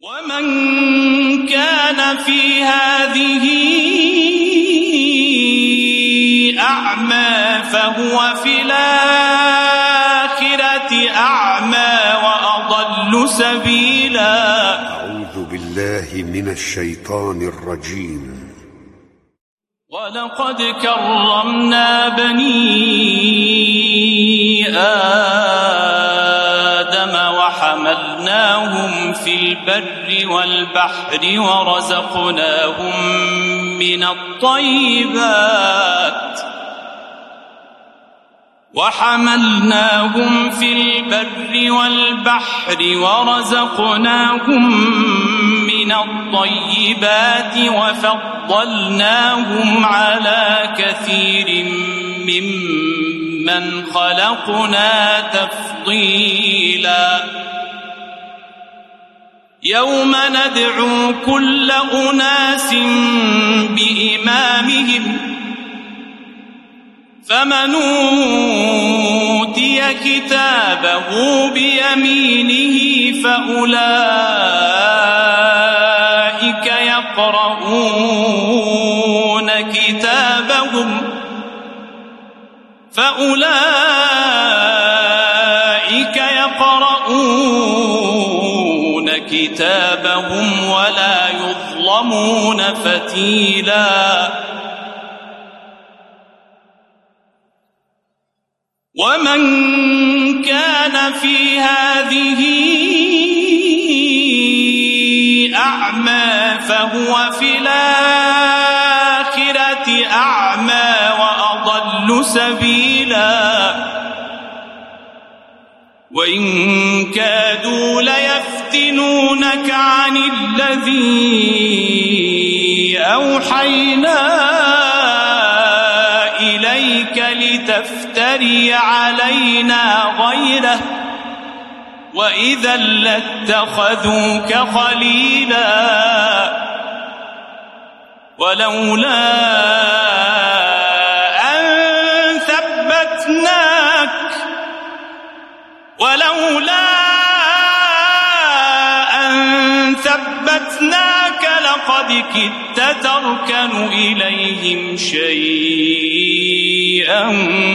ومن كان في هذه أعمى فهو في الآخرة أعمى وأضل سبيلا. أعوذ بالله من الشيطان الرجيم. ولقد كرمنا بني آدم وحملناهم في البر والبحر ورزقناهم من الطيبات وفضلناهم على كثير ممن خلقنا تفضيلا. يوم ندعو كل أناس بإمامهم فمن أوتي كتابه بيمينه فأولئك يقرؤون كتابهم ولا يظلمون فتيلا. ومن كان في هذه أعمى فهو في الآخرة أعمى وأضل سبيلا. وإن كادوا ليفتنونك عن الذي أوحينا إليك لتفتري علينا غيره وإذا لاتخذوك خليلا. ولولا أن ثبتناك لقد كدت تركن إليهم شيئا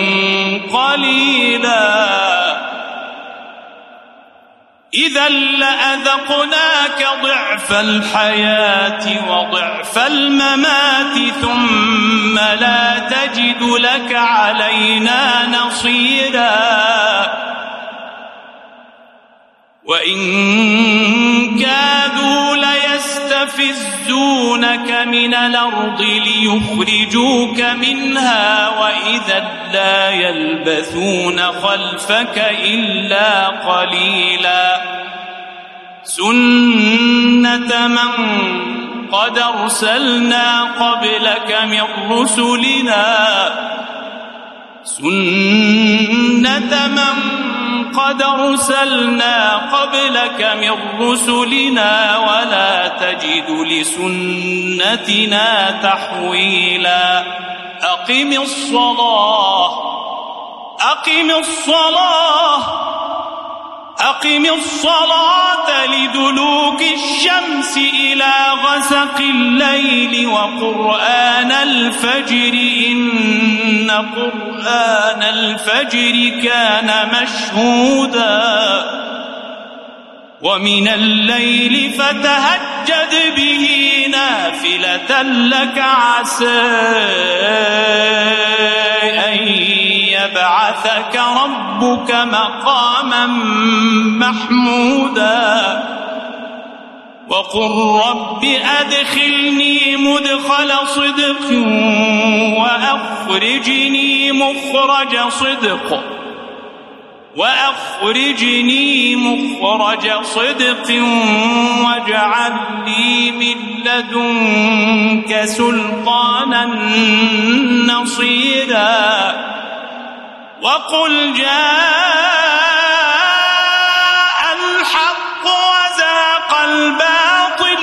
قليلا. إذا لأذقناك ضعف الحياة وضعف الممات ثم لا تجد لك علينا نصيرا. وإن كادوا ليستفزونك من الأرض ليخرجوك منها وإذا لا يلبثون خلفك إلا قليلا. سنة من قد أرسلنا قبلك من رسلنا ولا تجد لسنتنا تحويلا. أقم الصلاة لدلوك الشمس إلى غسق الليل وقرآن الفجر إن قرآن الفجر كان مشهودا. ومن الليل فتهجد به نافلة لك عسى أن يبعثك ربك مقاما محمودا. وقل رب أدخلني مدخل صدق وأخرجني مخرج صدق واجعل لي من لدنك سلطانا نصيرا. وقل جاء الحق وزاق الباطل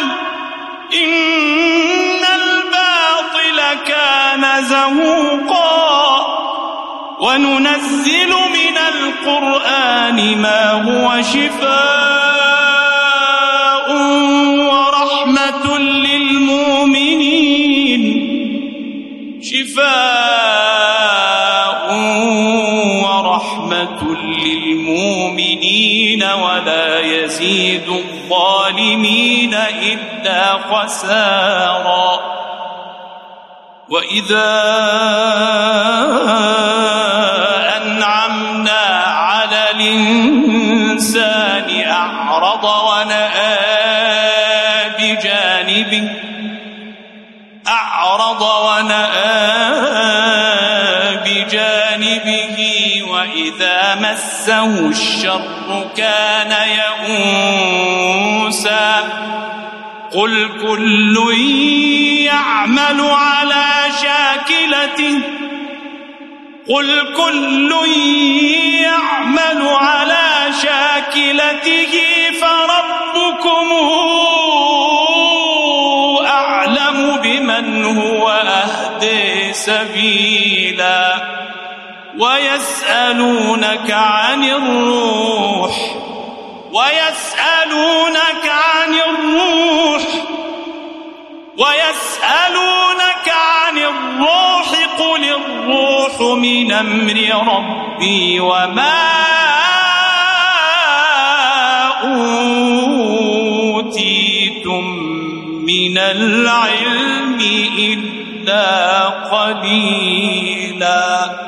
إن الباطل كان زهوقا. وننزل من القرآن ما هو شفاء يزيد الظالمين إلا خسارا. وإذا أنعمنا على الإنسان أعرض ونأى بجانبه وإذا مسه الشر كان يئوسا. قل كل يعمل على شاكلته فربكم أعلم بمن هو أهدي سبيلا. ويسألونك عن الروح قل الروح من أمر ربي وما أوتيتم من العلم إلا قليلا.